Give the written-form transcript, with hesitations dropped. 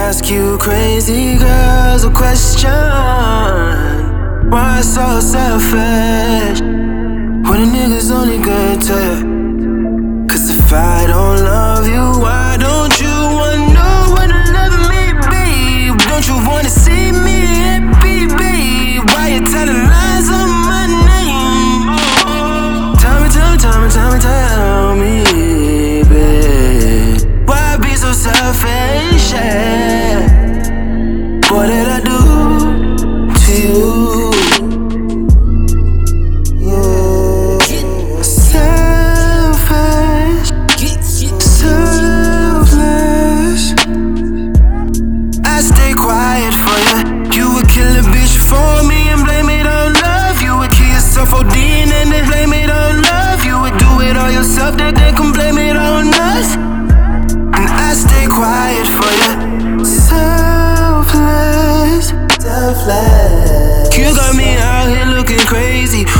ask you crazy girls a question. Why so selfish when a nigga's only good to you? Cause if I don't love you, why don't you wanna know what loving me be? Don't you wanna see me happy, babe? Why you telling lies on my name? Tell me, babe. Why be so selfish? Yeah. What did I do to you? Yeah. Selfish, selfless. I stay quiet for you. You would kill a bitch for me and blame it on love. You would kill yourself OD and then blame it on love. You would do it all yourself, then come blame it on us. And I stay quiet for you. Selfless. You got me out here looking crazy.